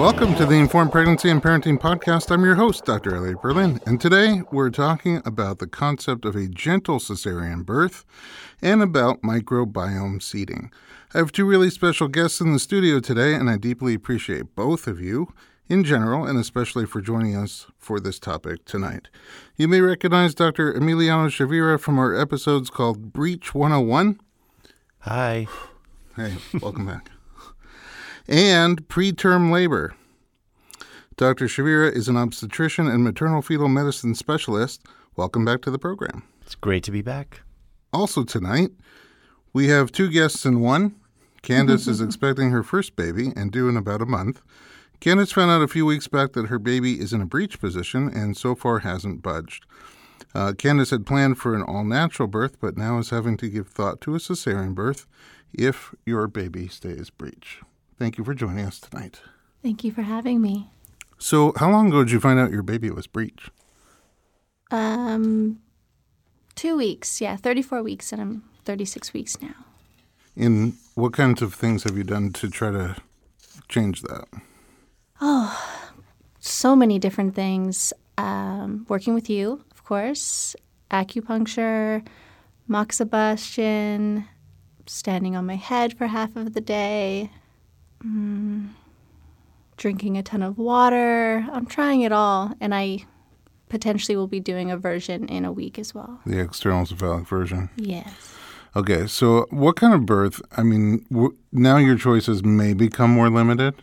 Welcome to the Informed Pregnancy and Parenting Podcast. I'm your host, Dr. Elliot Berlin, and today we're talking about the concept of a gentle cesarean birth and about microbiome seeding. I have two really special guests in the studio today, and I deeply appreciate both of you in general, and especially for joining us for this topic tonight. You may recognize Dr. Emiliano Chavira from our episodes called Breech 101. Hi. Hey, welcome back. And preterm labor. Dr. Chavira is an obstetrician and maternal fetal medicine specialist. Welcome back to the program. It's great to be back. Also tonight, we have two guests in one. Candace is expecting her first baby and due in about a month. Candace found out a few weeks back that her baby is in a breech position and so far hasn't budged. Candace had planned for an all-natural birth, but now is having to give thought to a cesarean birth if your baby stays breech. Thank you for joining us tonight. Thank you for having me. So how long ago did you find out your baby was breech? 2 weeks. Yeah, 34 weeks, and I'm 36 weeks now. And what kinds of things have you done to try to change that? Oh, so many different things. Working with you, of course, acupuncture, moxibustion, standing on my head for half of the day, drinking a ton of water. I'm trying it all, and I potentially will be doing a version in a week as well. The external cephalic version? Yes. Okay, so what kind of birth, I mean, now your choices may become more limited.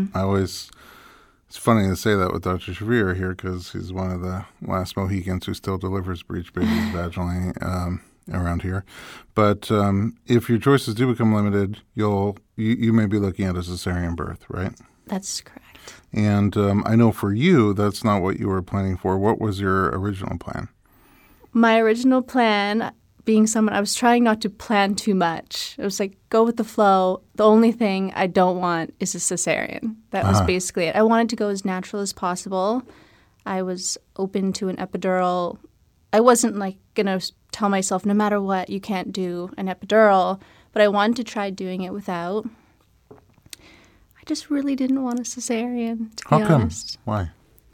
It's funny to say that with Dr. Chavira here because he's one of the last Mohicans who still delivers breech babies vaginally around here. But if your choices do become limited, you may be looking at a cesarean birth, right? That's correct. And I know for you, that's not what you were planning for. What was your original plan? My original plan, being someone, I was trying not to plan too much. It was like, go with the flow. The only thing I don't want is a cesarean. That was basically it. I wanted to go as natural as possible. I was open to an epidural. I wasn't like going to tell myself, no matter what, you can't do an epidural. But I wanted to try doing it without. I just really didn't want a cesarean, to be honest. Why?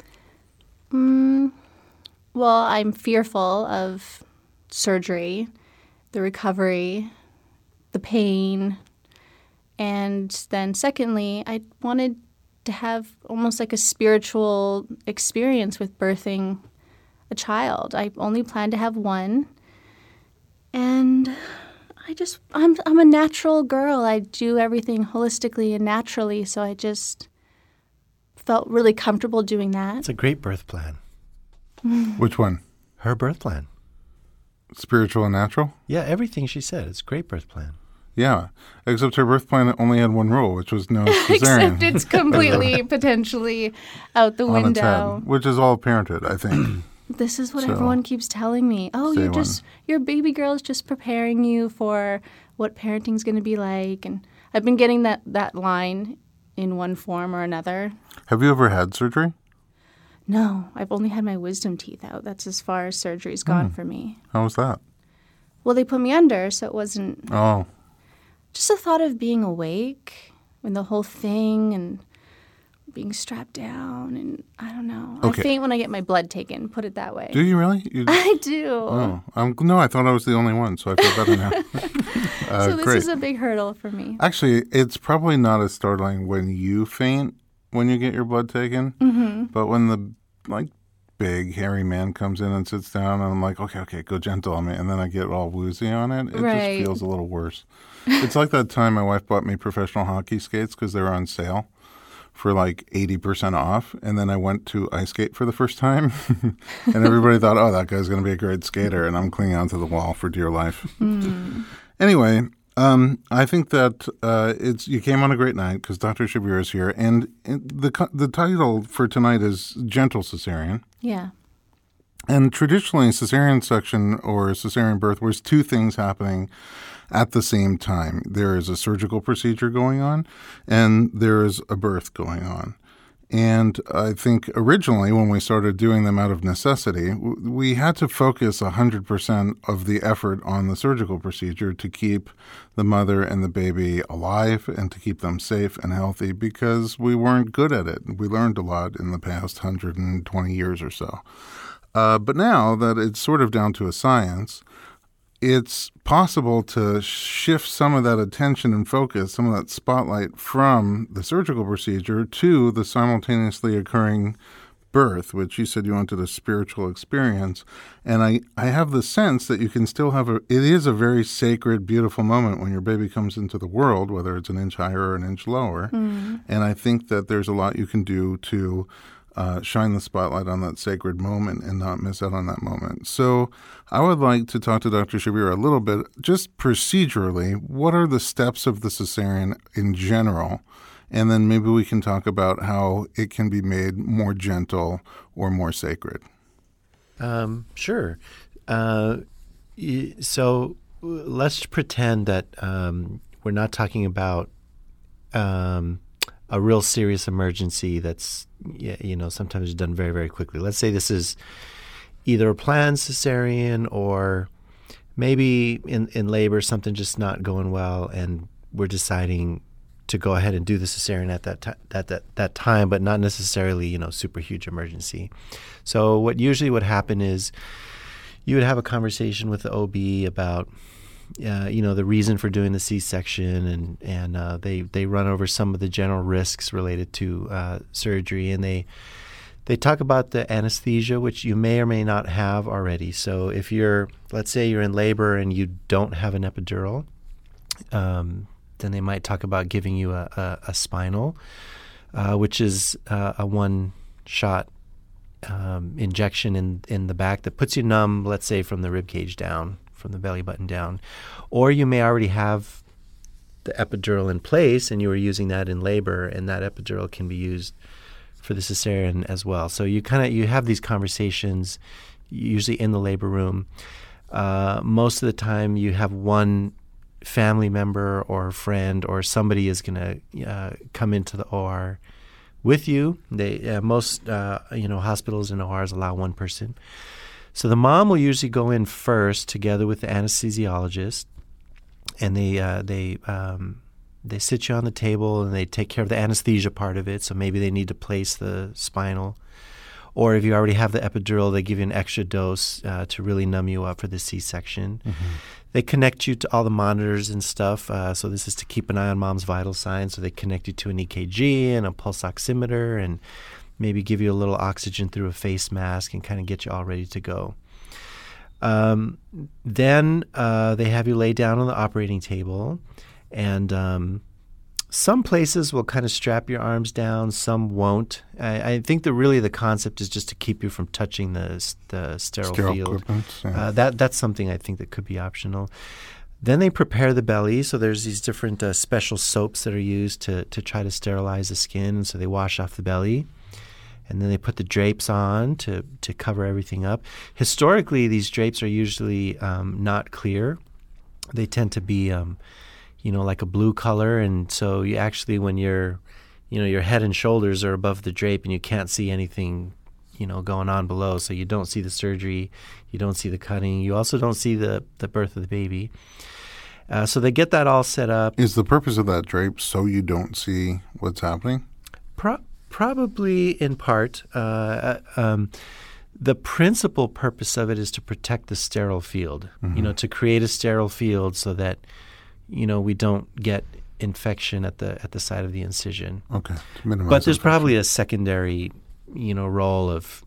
Well, I'm fearful of surgery, the recovery, the pain. And then secondly, I wanted to have almost like a spiritual experience with birthing a child. I only planned to have one. And I'm a natural girl. I do everything holistically and naturally, so I just felt really comfortable doing that. It's a great birth plan. Which one? Her birth plan. Spiritual and natural? Yeah, everything she said. It's a great birth plan. Yeah, except her birth plan only had one rule, which was no cesarean. Except it's completely, potentially out the on its window. head, which is all parenthood, I think. This is what So, everyone keeps telling me. Oh, your baby girl is just preparing you for what parenting's going to be like. And I've been getting that line in one form or another. Have you ever had surgery? No, I've only had my wisdom teeth out. That's as far as surgery's gone for me. How was that? Well, they put me under, so it wasn't Oh, just the thought of being awake and the whole thing and being strapped down, and I don't know. Okay. I faint when I get my blood taken, put it that way. do you really? I do. Oh, no, I thought I was the only one, so I feel better now. So this great. is a big hurdle for me. Actually, it's probably not as startling when you faint when you get your blood taken, but when the big hairy man comes in and sits down, and I'm like, okay, go gentle on me, and then I get all woozy on it. It Right. just feels a little worse. It's like that time my wife bought me professional hockey skates because they were on sale for 80% off, and then I went to ice skate for the first time, and everybody thought, oh, that guy's going to be a great skater, and I'm clinging onto the wall for dear life. Anyway, I think that you came on a great night because Dr. Chavira is here, and the title for tonight is Gentle Cesarean. Yeah. And traditionally, cesarean section or cesarean birth was two things happening at the same time. There is a surgical procedure going on, and there is a birth going on. And I think originally when we started doing them out of necessity, we had to focus 100% of the effort on the surgical procedure to keep the mother and the baby alive and to keep them safe and healthy because we weren't good at it. We learned a lot in the past 120 years or so. But now that it's sort of down to a science, it's possible to shift some of that attention and focus, some of that spotlight from the surgical procedure to the simultaneously occurring birth, which you said you wanted a spiritual experience. And I have the sense that you can still have it is a very sacred, beautiful moment when your baby comes into the world, whether it's an inch higher or an inch lower. Mm. And I think that there's a lot you can do to shine the spotlight on that sacred moment and not miss out on that moment. So I would like to talk to Dr. Shabir a little bit, just procedurally, what are the steps of the cesarean in general? And then maybe we can talk about how it can be made more gentle or more sacred. Sure. So let's pretend that we're not talking about a real serious emergency that's, sometimes done very, very quickly. Let's say this is either a planned cesarean or maybe in labor something just not going well and we're deciding to go ahead and do the cesarean at that time, but not necessarily, super huge emergency. So what usually would happen is you would have a conversation with the OB about the reason for doing the C-section, and they run over some of the general risks related to surgery, and they talk about the anesthesia, which you may or may not have already. So if let's say you're in labor and you don't have an epidural, then they might talk about giving you a spinal, which is a one-shot injection in the back that puts you numb, let's say from the rib cage down, from the belly button down. Or you may already have the epidural in place and you were using that in labor, and that epidural can be used for the cesarean as well. So you have these conversations usually in the labor room. Most of the time you have one family member or friend or somebody is going to come into the OR with you. Most hospitals and ORs allow one person. So the mom will usually go in first together with the anesthesiologist, and they sit you on the table and they take care of the anesthesia part of it. So maybe they need to place the spinal, or if you already have the epidural, they give you an extra dose to really numb you up for the C-section. Mm-hmm. They connect you to all the monitors and stuff. So this is to keep an eye on mom's vital signs. So they connect you to an EKG and a pulse oximeter and maybe give you a little oxygen through a face mask and kind of get you all ready to go. Then they have you lay down on the operating table, and some places will kind of strap your arms down, some won't. I think the concept is just to keep you from touching the sterile field. Yeah. That's something I think that could be optional. Then they prepare the belly. So there's these different special soaps that are used to try to sterilize the skin. So they wash off the belly. And then they put the drapes on to cover everything up. Historically, these drapes are usually not clear. They tend to be, like a blue color. And so you actually, when your head and shoulders are above the drape and you can't see anything, going on below. So you don't see the surgery. You don't see the cutting. You also don't see the birth of the baby. So they get that all set up. Is the purpose of that drape so you don't see what's happening? Probably in part. The principal purpose of it is to protect the sterile field, mm-hmm. To create a sterile field so that, we don't get infection at the site of the incision. Okay. To minimize but there's infection. Probably a secondary, role of,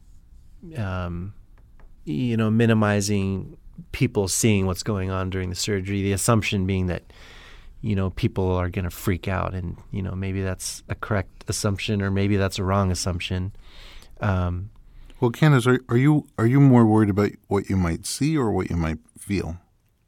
minimizing people seeing what's going on during the surgery, the assumption being that people are going to freak out, and maybe that's a correct assumption, or maybe that's a wrong assumption. Well, Candace, are you more worried about what you might see or what you might feel?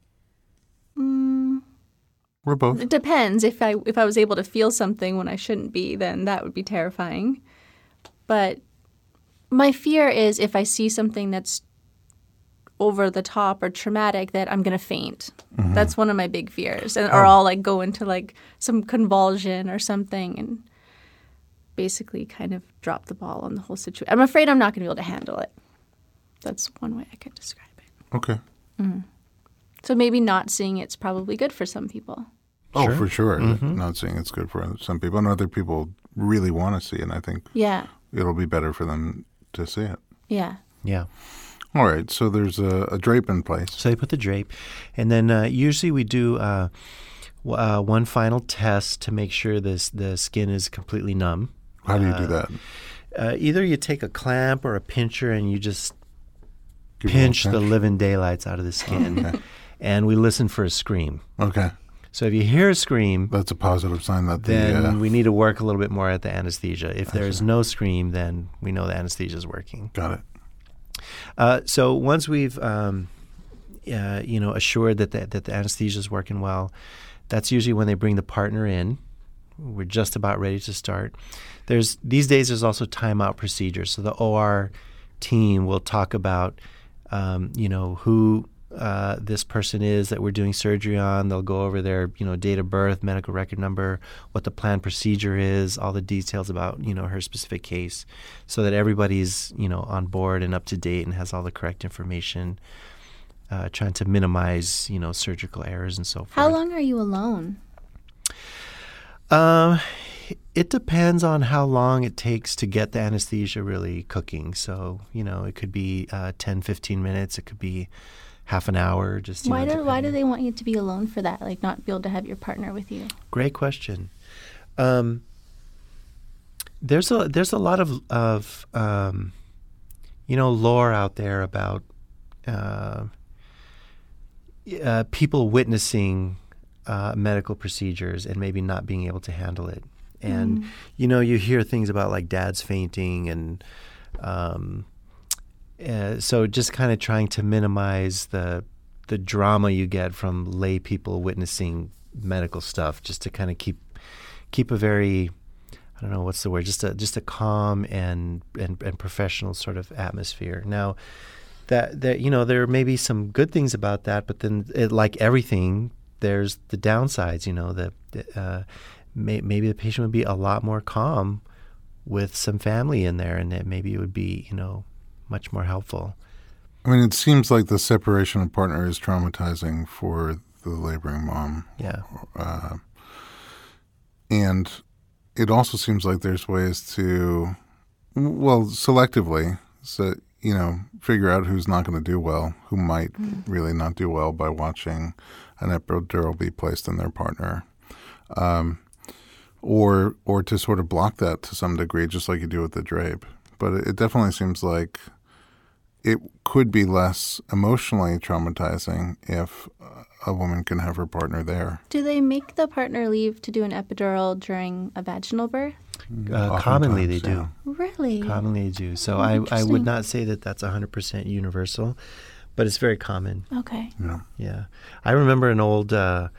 Or both? It depends. If I was able to feel something when I shouldn't be, then that would be terrifying. But my fear is if I see something that's over the top or traumatic, that I'm going to faint. Mm-hmm. That's one of my big fears. Or I'll go into some convulsion or something. And basically kind of dropped the ball on the whole situation. I'm afraid I'm not going to be able to handle it. That's one way I could describe it. Okay. So maybe not seeing it's probably good for some people. Oh, Sure. for sure. Not seeing it's good for some people, and other people really want to see it. And I think Yeah. it'll be better for them to see it. Yeah. Yeah. All right. So there's a drape in place. So they put the drape, and then usually we do one final test to make sure the skin is completely numb. How do you do that? Either you take a clamp or a pincher and you just Give it a pinch little the living daylights out of the skin, Okay. and we listen for a scream. Okay. So if you hear a scream, That's a positive sign that then we need to work a little bit more at the anesthesia. If there's no scream, then we know the anesthesia is working. got it. So once we've assured that the anesthesia is working well, that's usually when they bring the partner in. We're just about ready to start. These days there's also timeout procedures. So the OR team will talk about who this person is that we're doing surgery on. They'll go over their date of birth, medical record number, what the planned procedure is, all the details about her specific case, so that everybody's on board and up to date and has all the correct information. Trying to minimize surgical errors and so forth. How long are you alone? It depends on how long it takes to get the anesthesia really cooking. So, it could be 10, 15 minutes. It could be half an hour. Just Why do depending. they want you to be alone for that? Like not be able to have your partner with you? Great question. There's a lot of lore out there about people witnessing medical procedures and maybe not being able to handle it. And, you hear things about like dads fainting and so just kind of trying to minimize the drama you get from lay people witnessing medical stuff, just to kind of keep a very, I don't know what's the word, just a calm and professional sort of atmosphere. Now, that there may be some good things about that, but then like everything, there's the downsides. Maybe the patient would be a lot more calm with some family in there, and that maybe it would be much more helpful. I mean, it seems like the separation of partner is traumatizing for the laboring mom. Yeah. And it also seems like there's ways to, selectively, figure out who's not going to do well, who might really not do well by watching an epidural be placed in their partner. Or to sort of block that to some degree, just like you do with the drape. But it definitely seems like it could be less emotionally traumatizing if a woman can have her partner there. Do they make the partner leave to do an epidural during a vaginal birth? Commonly they do. Yeah. Really? Commonly they do. So Oh, I interesting. would not say that that's 100% universal, but it's very common. Okay. Yeah. Yeah. I remember an old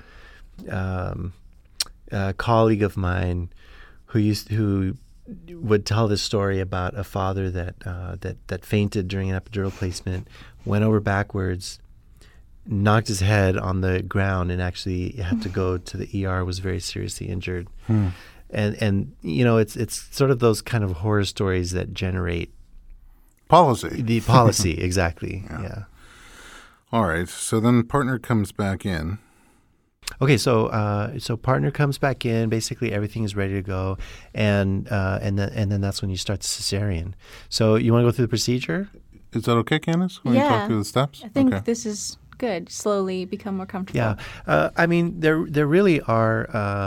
colleague of mine who would tell this story about a father that fainted during an epidural placement, went over backwards, knocked his head on the ground, and actually had to go to the ER, was very seriously injured. And it's sort of those kind of horror stories that generate Policy. the policy. Exactly. Yeah. Yeah. All right. So then partner comes back in. Okay, so partner comes back in. Basically, everything is ready to go, and then that's when you start the cesarean. So you want to go through the procedure? Is that okay, Candace? When you talk through the steps? I think Okay. this is good. Slowly become more comfortable. Yeah, I mean there really are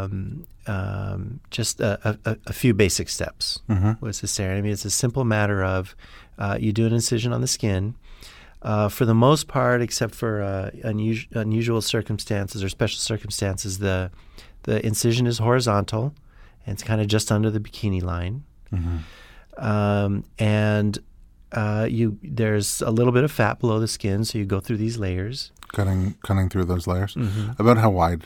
just a few basic steps with cesarean. I mean, it's a simple matter of you do an incision on the skin. For the most part, except for unusual circumstances or special circumstances, the incision is horizontal, and it's kind of just under the bikini line. And there's a little bit of fat below the skin, so you go through these layers. Cutting through those layers. About how wide?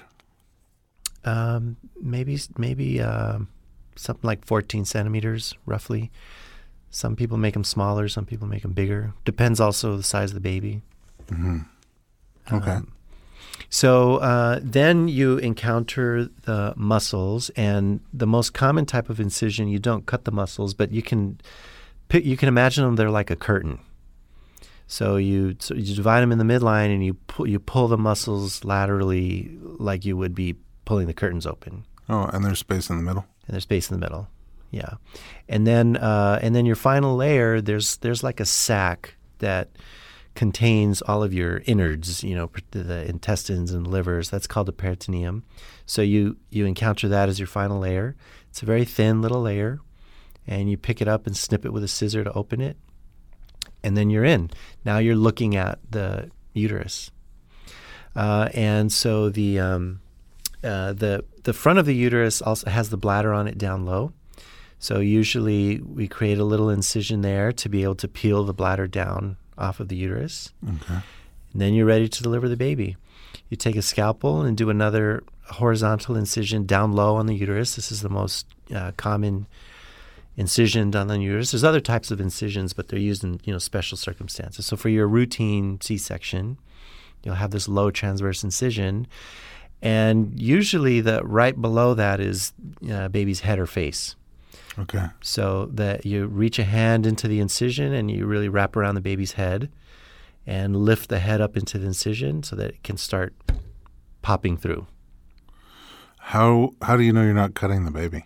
Maybe something like 14 centimeters, roughly. Some people make them smaller. Some people make them bigger. Depends also the size of the baby. Okay. So then you encounter the muscles, and the most common type of incision, you don't cut the muscles, but you can imagine them, they're like a curtain. So you divide them in the midline, and you pull the muscles laterally like you would be pulling the curtains open. Oh, and there's space in the middle? And there's space in the middle, yeah. And then your final layer, there's like a sac that contains all of your innards, the intestines and livers. That's called the peritoneum. So you encounter that as your final layer. It's a very thin little layer, and you pick it up and snip it with a scissor to open it, and then you're in. Now you're looking at the uterus, and so the front of the uterus also has the bladder on it down low. So usually we create a little incision there to be able to peel the bladder down off of the uterus. Okay. And then you're ready to deliver the baby. You take a scalpel and do another horizontal incision down low on the uterus. This is the most common incision done on the uterus. There's other types of incisions, but they're used in special circumstances. So for your routine C-section, you'll have this low transverse incision, and usually the right below that is baby's head or face. Okay. So that you reach a hand into the incision and you really wrap around the baby's head and lift the head up into the incision so that it can start popping through. How do you know you're not cutting the baby?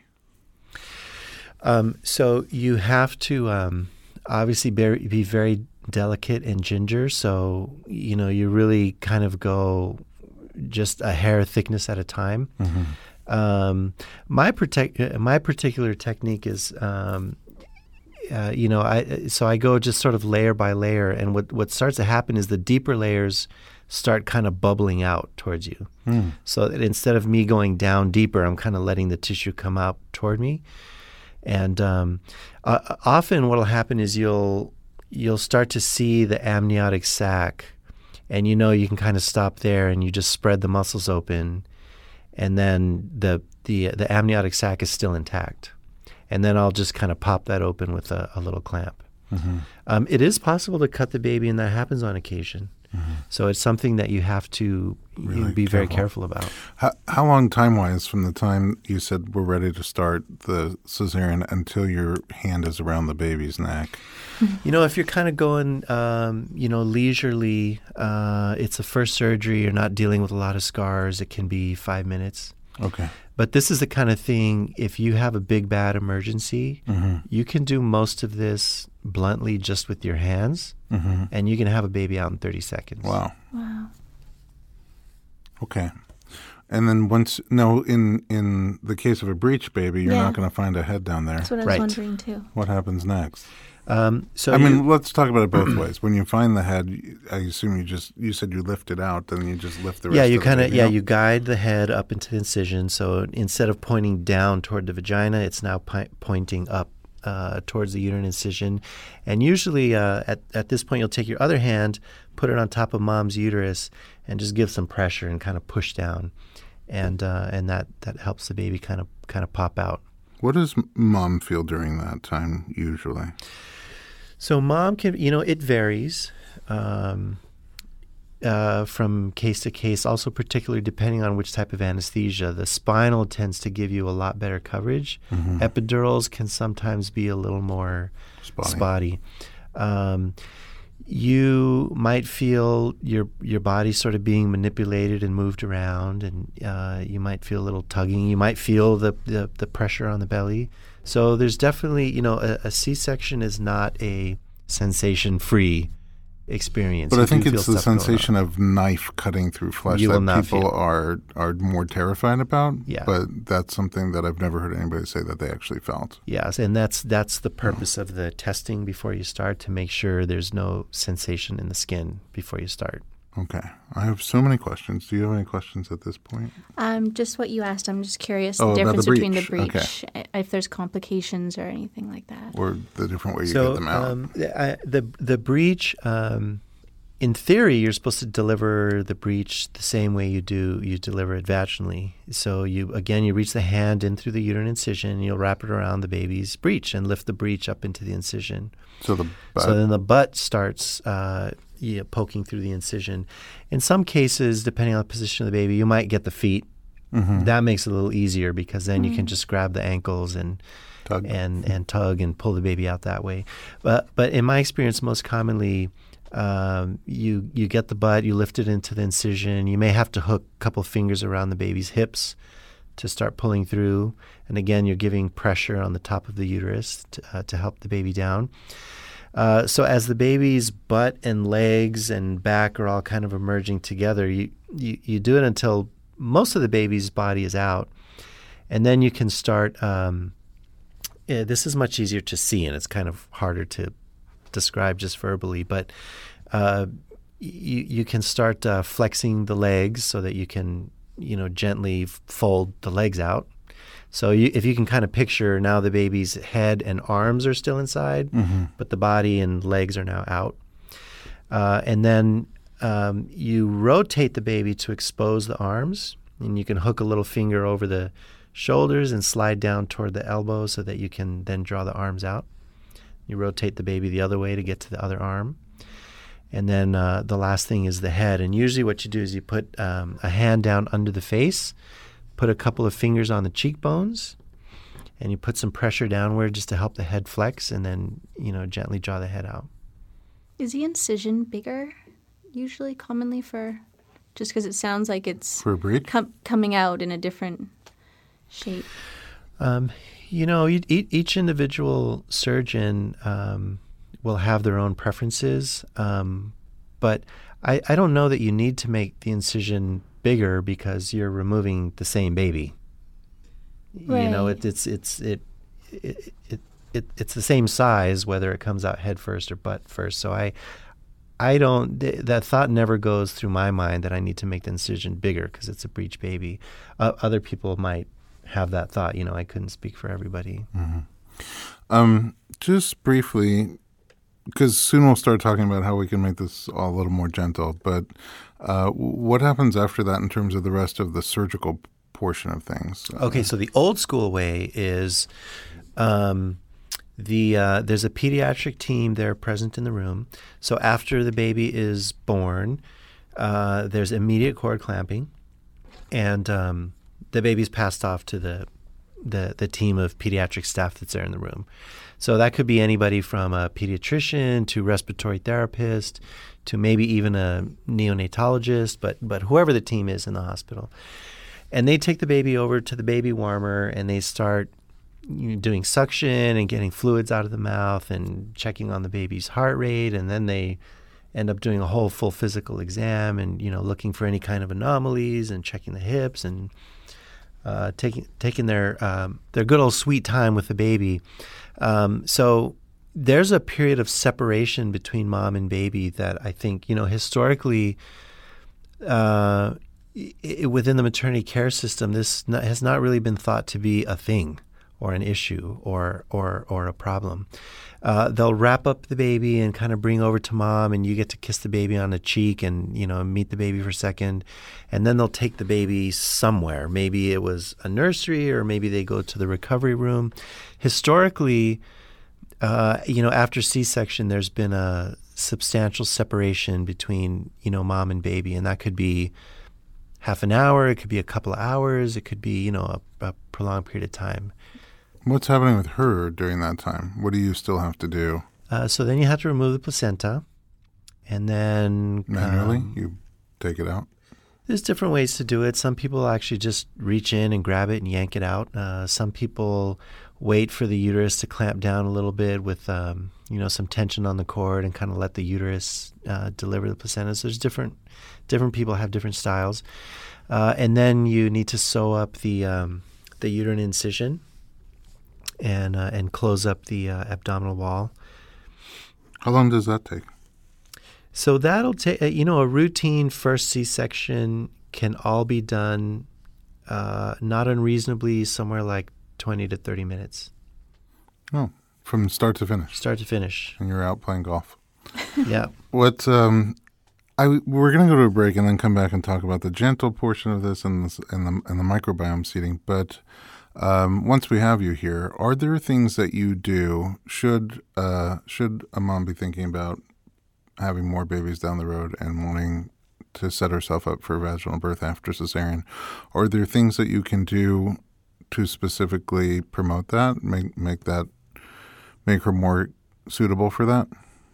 So you have to obviously be very delicate and ginger. So, you really kind of go just a hair thickness at a time. Mm-hmm. My particular technique is, I go just sort of layer by layer, and what starts to happen is the deeper layers start kind of bubbling out towards you. Mm. So that instead of me going down deeper, I'm kind of letting the tissue come out toward me. And often what will happen is you'll start to see the amniotic sac, and you can kind of stop there, and you just spread the muscles open. And then the amniotic sac is still intact. And then I'll just kind of pop that open with a little clamp. Mm-hmm. It is possible to cut the baby, and that happens on occasion. Mm-hmm. So it's something that you have to really be very careful about. How long time-wise from the time you said we're ready to start the cesarean until your hand is around the baby's neck? If you're kind of going, leisurely, it's a first surgery, you're not dealing with a lot of scars, it can be 5 minutes. Okay. But this is the kind of thing, if you have a big, bad emergency, mm-hmm. you can do most of this bluntly just with your hands, mm-hmm. and you can have a baby out in 30 seconds. Wow. Okay. And then in the case of a breech baby, you're not going to find a head down there. That's what I was wondering too. What happens next? So let's talk about it both ways. When you find the head, I assume you said you lift it out, then you just lift the rest of the baby out? You guide the head up into the incision. So instead of pointing down toward the vagina, it's now pointing up towards the uterine incision. And usually at this point, you'll take your other hand, put it on top of mom's uterus, and just give some pressure and kind of push down. And that helps the baby kind of pop out. What does mom feel during that time usually? So mom can, it varies from case to case, also particularly depending on which type of anesthesia. The spinal tends to give you a lot better coverage. Mm-hmm. Epidurals can sometimes be a little more spotty. You might feel your body sort of being manipulated and moved around, and you might feel a little tugging. You might feel the pressure on the belly. So there's definitely, a C-section is not a sensation-free experience. But I think it's the sensation of knife cutting through flesh that people are more terrified about. Yeah. But that's something that I've never heard anybody say that they actually felt. Yes, and that's the purpose of the testing before you start, to make sure there's no sensation in the skin before you start. Okay. I have so many questions. Do you have any questions at this point? Just what you asked. I'm just curious the difference between the breech, if there's complications or anything like that. Or the different way you get them out. The breech, in theory, you're supposed to deliver the breech the same way you deliver it vaginally. So you reach the hand in through the uterine incision, and you'll wrap it around the baby's breech and lift the breech up into the incision. So the butt. So then the butt starts poking through the incision. In some cases, depending on the position of the baby, you might get the feet. Mm-hmm. That makes it a little easier because then you can just grab the ankles and tug and pull the baby out that way. But in my experience, most commonly, you get the butt, you lift it into the incision. You may have to hook a couple fingers around the baby's hips to start pulling through. And again, you're giving pressure on the top of the uterus to help the baby down. So as the baby's butt and legs and back are all kind of emerging together, you do it until most of the baby's body is out. And then you can start, this is much easier to see, and it's kind of harder to describe just verbally, but you can start flexing the legs so that you can, gently fold the legs out. So if you can kind of picture now the baby's head and arms are still inside, but the body and legs are now out. And then you rotate the baby to expose the arms, and you can hook a little finger over the shoulders and slide down toward the elbow so that you can then draw the arms out. You rotate the baby the other way to get to the other arm. And then the last thing is the head. And usually what you do is you put a hand down under the face, put a couple of fingers on the cheekbones, and you put some pressure downward just to help the head flex, and then, gently draw the head out. Is the incision bigger, usually, commonly just because it sounds like it's for a breed? Coming out in a different shape? Each individual surgeon will have their own preferences, but I don't know that you need to make the incision bigger because you're removing the same baby. Right. It's the same size whether it comes out head first or butt first. So that thought never goes through my mind that I need to make the incision bigger because it's a breech baby. Other people might have that thought. I couldn't speak for everybody. Mm-hmm. Just briefly, because soon we'll start talking about how we can make this all a little more gentle, but what happens after that in terms of the rest of the surgical portion of things? Okay, so the old school way is there's a pediatric team there present in the room. So after the baby is born, there's immediate cord clamping, and the baby's passed off to the team of pediatric staff that's there in the room. So that could be anybody from a pediatrician to respiratory therapist to maybe even a neonatologist, but whoever the team is in the hospital. And they take the baby over to the baby warmer, and they start doing suction and getting fluids out of the mouth and checking on the baby's heart rate, and then they end up doing a whole full physical exam and looking for any kind of anomalies and checking the hips and taking their good old sweet time with the baby. So there's a period of separation between mom and baby that I think, historically, within the maternity care system, this has not really been thought to be a thing or an issue or a problem. They'll wrap up the baby and kind of bring over to mom, and you get to kiss the baby on the cheek and, meet the baby for a second. And then they'll take the baby somewhere. Maybe it was a nursery, or maybe they go to the recovery room. Historically, after C-section, there's been a substantial separation between, mom and baby. And that could be half an hour. It could be a couple of hours. It could be, a prolonged period of time. What's happening with her during that time? What do you still have to do? So then you have to remove the placenta, and then manually you take it out. There's different ways to do it. Some people actually just reach in and grab it and yank it out. Some people wait for the uterus to clamp down a little bit with some tension on the cord and kind of let the uterus deliver the placenta. So there's different people have different styles, and then you need to sew up the uterine incision and close up the abdominal wall. How long does that take? So that'll take, a routine first C-section can all be done not unreasonably somewhere like 20 to 30 minutes. Oh, from start to finish? Start to finish. And you're out playing golf. Yeah. We're going to go to a break and then come back and talk about the gentle portion of this and the microbiome seeding. But once we have you here, are there things that you do, should a mom be thinking about having more babies down the road and wanting to set herself up for vaginal birth after cesarean? Or are there things that you can do to specifically promote that, make her more suitable for that?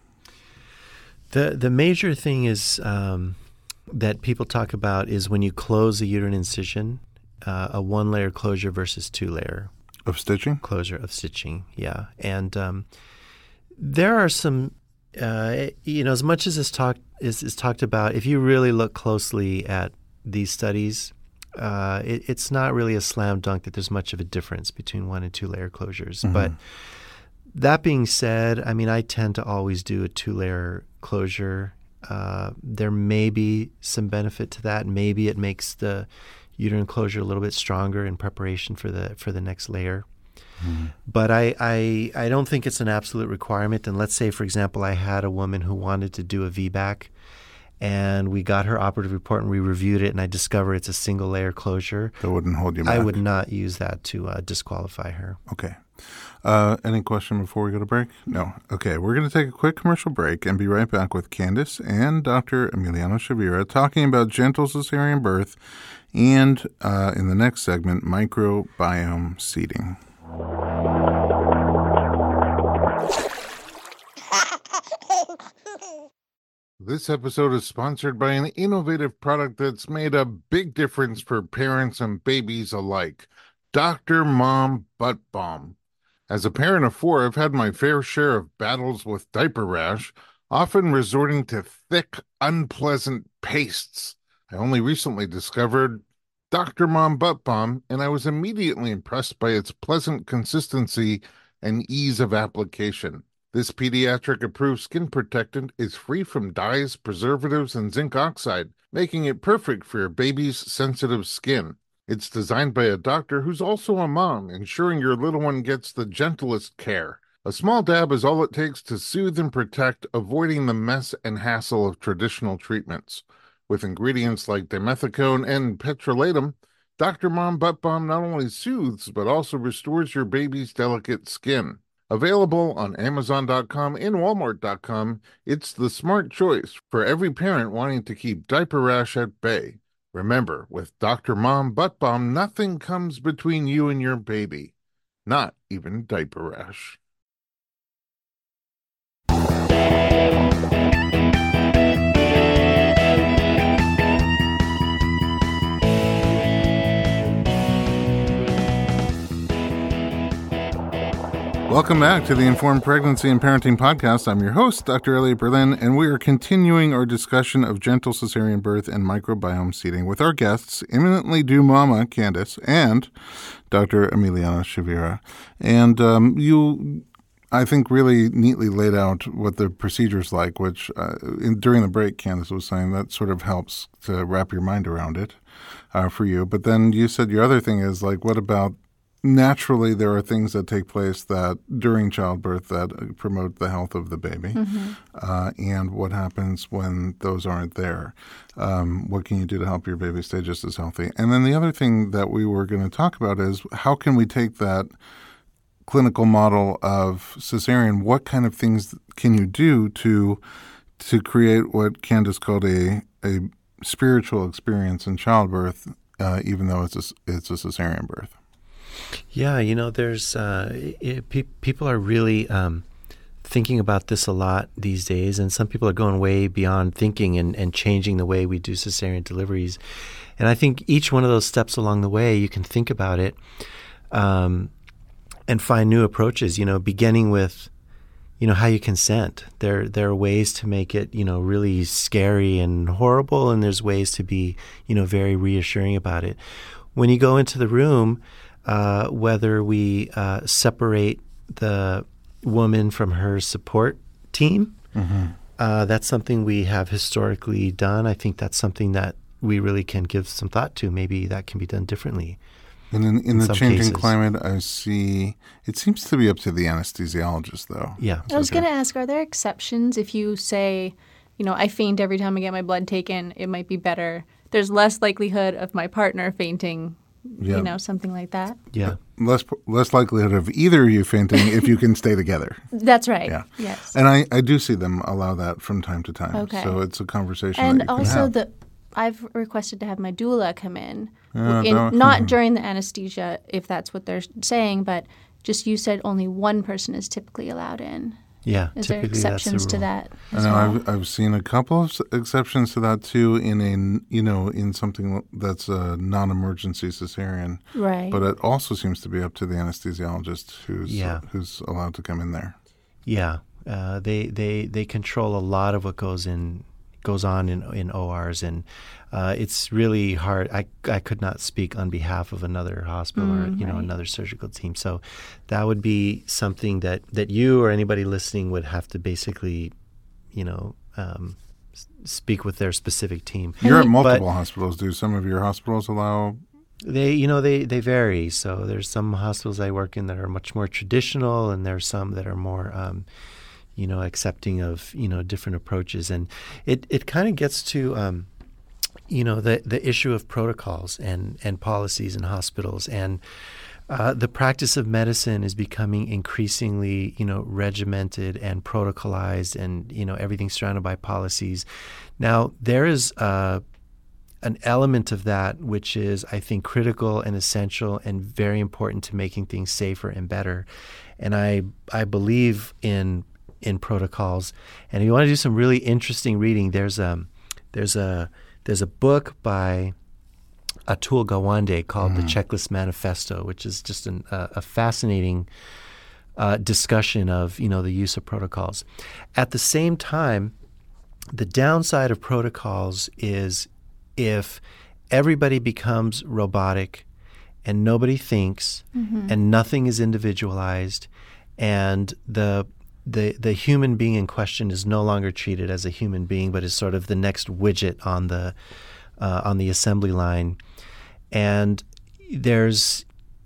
The major thing is that people talk about is when you close a uterine incision, a one-layer closure versus two-layer of stitching. Yeah, and there are some, as much as this is talked about, if you really look closely at these studies, it's not really a slam dunk that there's much of a difference between one and two-layer closures. Mm-hmm. But that being said, I mean, I tend to always do a two-layer closure. There may be some benefit to that. Maybe it makes the uterine closure a little bit stronger in preparation for the next layer. Mm-hmm. But I don't think it's an absolute requirement. And let's say, for example, I had a woman who wanted to do a VBAC, and we got her operative report and we reviewed it, and I discovered it's a single layer closure. That wouldn't hold you back. I would not use that to disqualify her. Okay. Any question before we go to break? No. Okay, we're going to take a quick commercial break and be right back with Candace and Dr. Emiliano Chavira talking about gentle cesarean birth and, in the next segment, microbiome seeding. This episode is sponsored by an innovative product that's made a big difference for parents and babies alike, Dr. Mom Butt Balm. As a parent of 4, I've had my fair share of battles with diaper rash, often resorting to thick, unpleasant pastes. I only recently discovered Dr. Mom Butt Balm, and I was immediately impressed by its pleasant consistency and ease of application. This pediatric-approved skin protectant is free from dyes, preservatives, and zinc oxide, making it perfect for your baby's sensitive skin. It's designed by a doctor who's also a mom, ensuring your little one gets the gentlest care. A small dab is all it takes to soothe and protect, avoiding the mess and hassle of traditional treatments. With ingredients like dimethicone and petrolatum, Dr. Mom Butt Balm not only soothes, but also restores your baby's delicate skin. Available on Amazon.com and Walmart.com, it's the smart choice for every parent wanting to keep diaper rash at bay. Remember, with Dr. Mom Butt Balm, nothing comes between you and your baby, not even diaper rash. Welcome back to the Informed Pregnancy and Parenting Podcast. I'm your host, Dr. Elliot Berlin, and we are continuing our discussion of gentle cesarean birth and microbiome seeding with our guests, Imminently Due Mama, Candace, and Dr. Emiliano Chavira. And you, I think, really neatly laid out what the procedure's like, which during the break, Candace was saying that sort of helps to wrap your mind around it for you. But then you said your other thing is, like, what about naturally, there are things that take place that during childbirth that promote the health of the baby. Mm-hmm. And what happens when those aren't there? What can you do to help your baby stay just as healthy? And then the other thing that we were going to talk about is how can we take that clinical model of cesarean? What kind of things can you do to create what Candace called a spiritual experience in childbirth, even though it's a cesarean birth? Yeah, there's people are really thinking about this a lot these days, and some people are going way beyond thinking and changing the way we do cesarean deliveries. And I think each one of those steps along the way, you can think about it and find new approaches, beginning with, how you consent. There are ways to make it, really scary and horrible, and there's ways to be, very reassuring about it. When you go into the room, whether we separate the woman from her support team, mm-hmm. That's something we have historically done. I think that's something that we really can give some thought to. Maybe that can be done differently. And in the changing cases. Climate, I see it seems to be up to the anesthesiologist, though. Yeah. I was going to ask, are there exceptions if you say, I faint every time I get my blood taken, it might be better. There's less likelihood of my partner fainting something like that. Yeah. Less likelihood of either of you fainting if you can stay together. That's right. Yeah. Yes. And I do see them allow that from time to time. Okay. So it's a conversation And that you also can have. I've requested to have my doula come in, don't- not during the anesthesia, if that's what they're saying, but just you said only one person is typically allowed in. Yeah. Is there typically that's the exceptions to rule. that? I as know well? I've seen a couple of exceptions to that too in something that's a non-emergency cesarean. Right. But it also seems to be up to the anesthesiologist Yeah. who's allowed to come in there. Yeah. They control a lot of what goes on in ORs, and it's really hard. I could not speak on behalf of another hospital or right. another surgical team. So that would be something that you or anybody listening would have to basically, speak with their specific team. You're at multiple hospitals. Do some of your hospitals allow? They vary. So there's some hospitals I work in that are much more traditional, and there's some that are more accepting of different approaches, and it kind of gets to the issue of protocols and policies in hospitals, and the practice of medicine is becoming increasingly regimented and protocolized, and everything's surrounded by policies. Now there is an element of that which is, I think, critical and essential and very important to making things safer and better, and I believe in protocols. And if you want to do some really interesting reading, there's a book by Atul Gawande called The Checklist Manifesto, which is just a fascinating discussion of the use of protocols. At the same time, the downside of protocols is if everybody becomes robotic and nobody thinks and nothing is individualized, and the human being in question is no longer treated as a human being, but is sort of the next widget on the assembly line. And there's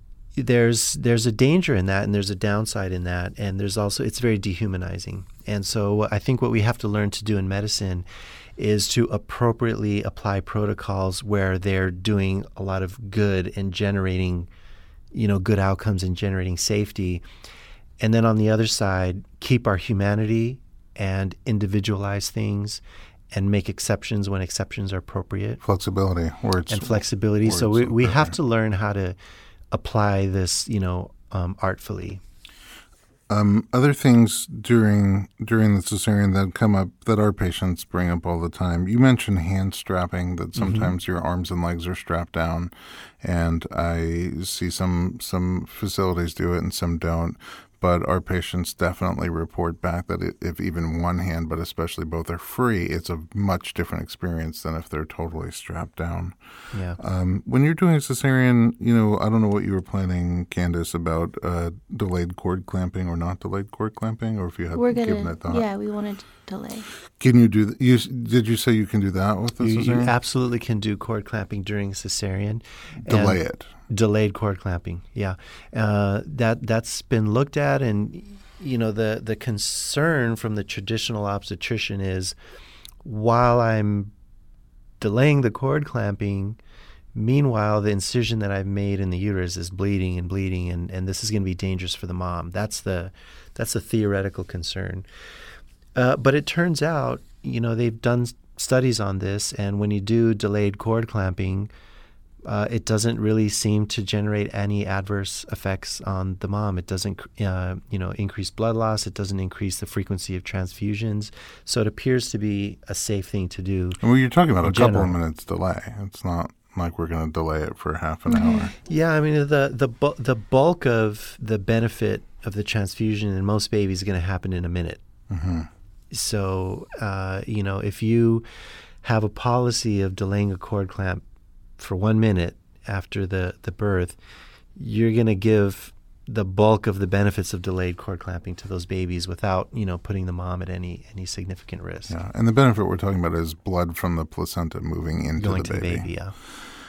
a danger in that, and there's a downside in that, and there's also, it's very dehumanizing. And so I think what we have to learn to do in medicine is to appropriately apply protocols where they're doing a lot of good and generating, good outcomes and generating safety. And then on the other side, keep our humanity and individualize things and make exceptions when exceptions are appropriate. Flexibility. And flexibility. So we have to learn how to apply this, artfully. Other things during the cesarean that come up that our patients bring up all the time. You mentioned hand strapping, that sometimes your arms and legs are strapped down, and I see some facilities do it and some don't. But our patients definitely report back that if even one hand, but especially both, are free, it's a much different experience than if they're totally strapped down. Yeah. When you're doing a cesarean, I don't know what you were planning, Candace, about delayed cord clamping or not delayed cord clamping, or if you had given it thought. Yeah, we wanted to delay. Can you do? Did you say you can do that with the cesarean? You absolutely can do cord clamping during cesarean. Delay it. Delayed cord clamping, yeah. That's been looked at, and the concern from the traditional obstetrician is, while I'm delaying the cord clamping, meanwhile the incision that I've made in the uterus is bleeding, and this is going to be dangerous for the mom. That's a theoretical concern. But it turns out, they've done studies on this, and when you do delayed cord clamping, it doesn't really seem to generate any adverse effects on the mom. It doesn't, increase blood loss. It doesn't increase the frequency of transfusions. So it appears to be a safe thing to do. And you're talking about a couple of minutes delay. It's not like we're going to delay it for half an hour. Yeah, I mean, the bulk of the benefit of the transfusion in most babies is going to happen in a minute. Mm-hmm. So, if you have a policy of delaying a cord clamp for 1 minute after the birth, you're going to give the bulk of the benefits of delayed cord clamping to those babies without, putting the mom at any significant risk. Yeah, and the benefit we're talking about is blood from the placenta moving into Going the baby. to the baby, yeah.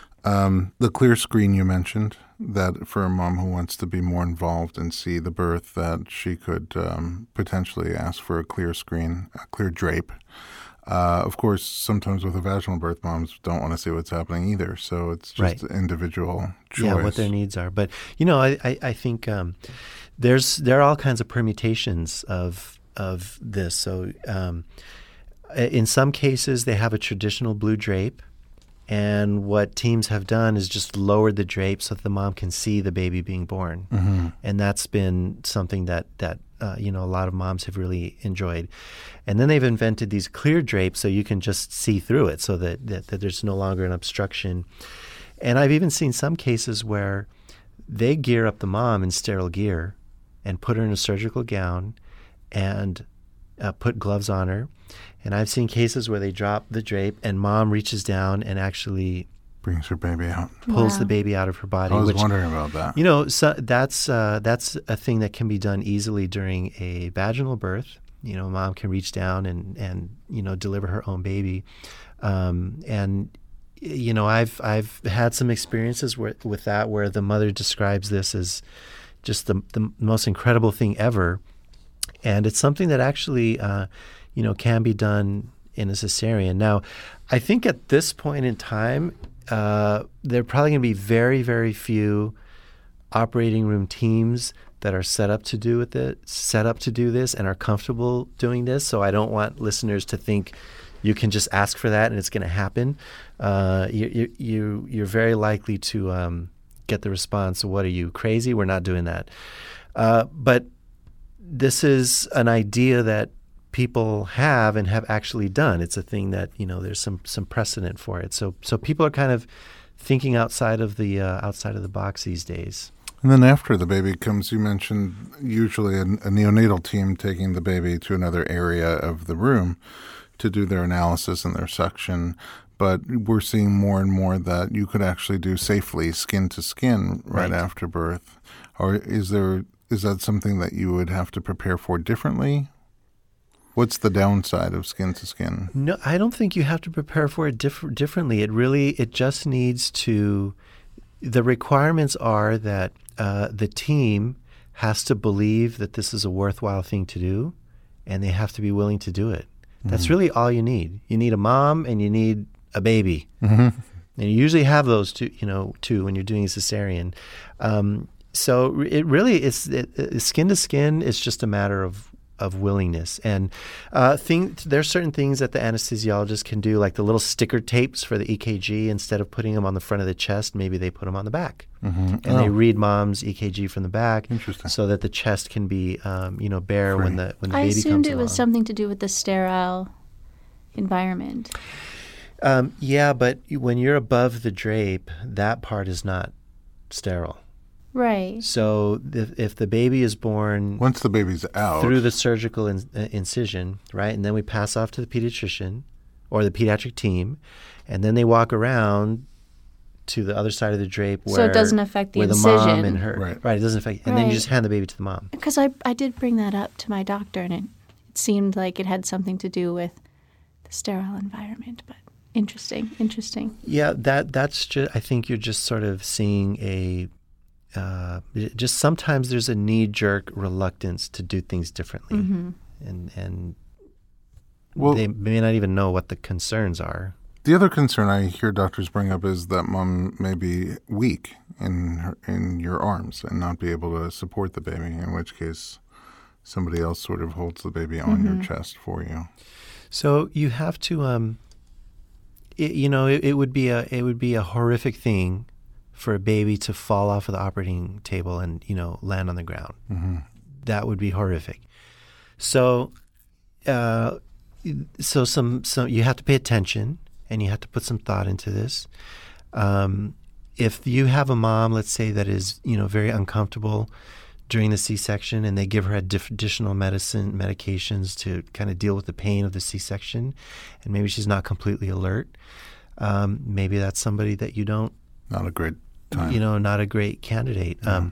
The clear screen you mentioned, that for a mom who wants to be more involved and see the birth, that she could potentially ask for a clear screen, a clear drape. Of course, sometimes with a vaginal birth, moms don't want to see what's happening either. So it's just an individual choice. Yeah, what their needs are. But, I think there are all kinds of permutations of this. So in some cases, they have a traditional blue drape. And what teams have done is just lowered the drape so that the mom can see the baby being born. Mm-hmm. And that's been something that a lot of moms have really enjoyed. And then they've invented these clear drapes so you can just see through it so that there's no longer an obstruction. And I've even seen some cases where they gear up the mom in sterile gear and put her in a surgical gown and put gloves on her. And I've seen cases where they drop the drape and mom reaches down and actually brings her baby out, pulls the baby out of her body. I was wondering about that. So that's a thing that can be done easily during a vaginal birth. Mom can reach down and deliver her own baby. I've had some experiences with that where the mother describes this as just the most incredible thing ever. And it's something that actually can be done in a cesarean. Now, I think at this point in time, there are probably going to be very, very few operating room teams that are set up to do this and are comfortable doing this. So I don't want listeners to think you can just ask for that and it's going to happen. You're very likely to get the response, "What are you, crazy? We're not doing that." But this is an idea that people have and have actually done. It's a thing that there's some precedent for it. So people are kind of thinking outside of the box these days. And then after the baby comes, you mentioned usually a neonatal team taking the baby to another area of the room to do their analysis and their suction. But we're seeing more and more that you could actually do safely skin to skin right after birth. Or is that something that you would have to prepare for differently? What's the downside of skin to skin? No, I don't think you have to prepare for it differently. It just needs to. The requirements are that the team has to believe that this is a worthwhile thing to do, and they have to be willing to do it. That's really all you need. You need a mom and you need a baby, and you usually have those two when you're doing a cesarean. So it really is skin to skin. It's just a matter of willingness. And there's certain things that the anesthesiologist can do, like the little sticker tapes for the EKG. Instead of putting them on the front of the chest, maybe they put them on the back. Mm-hmm. And they read mom's EKG from the back so that the chest can be bare when the baby comes along. I assumed it was something to do with the sterile environment. Yeah, but when you're above the drape, that part is not sterile. Right. So if the baby is born once the baby's out through the surgical incision, right, and then we pass off to the pediatrician or the pediatric team, and then they walk around to the other side of the drape where so it doesn't affect the where incision. The mom and her right. It doesn't affect, and then you just hand the baby to the mom. Because I did bring that up to my doctor, and it seemed like it had something to do with the sterile environment, but. Interesting. Yeah, that's just. I think you're just sort of seeing just sometimes there's a knee-jerk reluctance to do things differently, and they may not even know what the concerns are. The other concern I hear doctors bring up is that mom may be weak in your arms and not be able to support the baby. In which case, somebody else sort of holds the baby on your chest for you. So you have to. It would be a horrific thing for a baby to fall off of the operating table and land on the ground. Mm-hmm. That would be horrific. So, some you have to pay attention and you have to put some thought into this. If you have a mom, let's say, that is very uncomfortable during the C-section, and they give her additional medications to kind of deal with the pain of the C-section, and maybe she's not completely alert. Maybe that's somebody that you don't. Not a great time. Not a great candidate. Yeah.